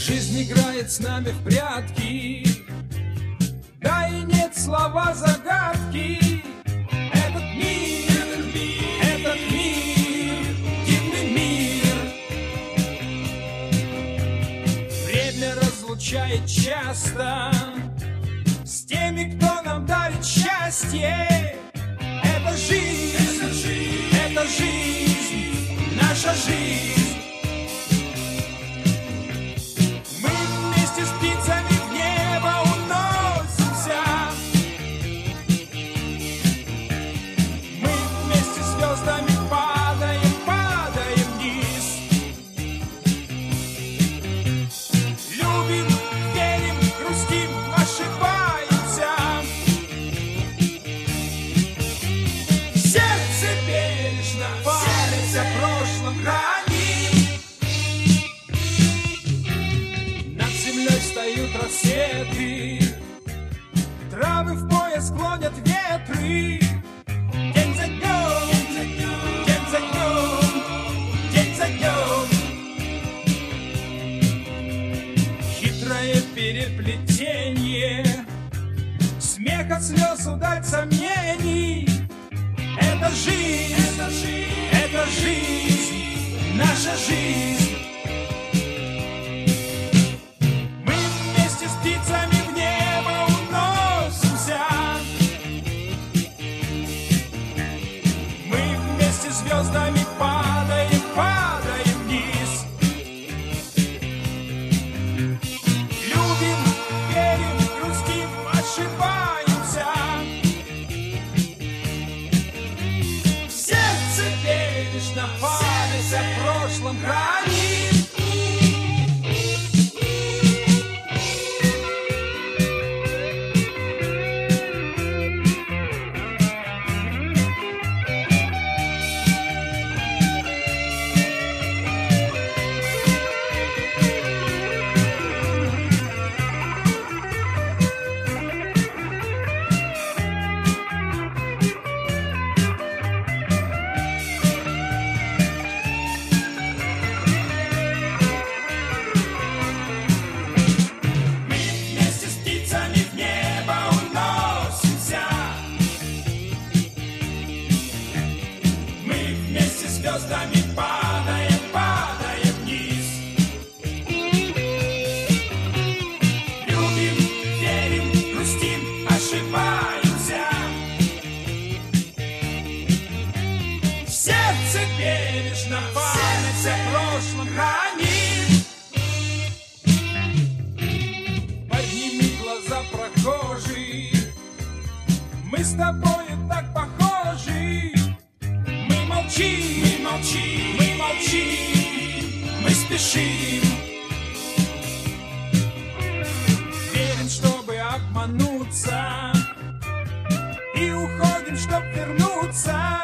Жизнь играет с нами в прятки, да и нет слова загадки. Этот мир, дивный мир. Время разлучает часто с теми, кто нам дарит счастье. Это жизнь, наша жизнь. Мы вместе с птицами в небо уносимся. Мы вместе с звездами падаем вниз. Любим, верим, грустим, ошибаемся. Сердце бережно парится в прошлом, храним. Над землей встают рассветы, травы в пояс клонят ветры. День за днем, день за днем, день за днем. Хитрое переплетение, смех от слез, удать сомнений. Это жизнь, наша жизнь. Мы вместе с птицами в небо уносимся. Мы вместе с звездами падаем вниз. Любим, верим, грустим, ошибаемся. Сердце бережно парится в прошлом, храним. Звездами падаем вниз. Любим, верим, грустим, ошибаемся. Сердце бережно парится в прошлом, храним. Подними глаза, прохожий, мы с тобою так похожи. Мы молчим, мы спешим. Верим, чтобы обмануться, и уходим, чтоб вернуться.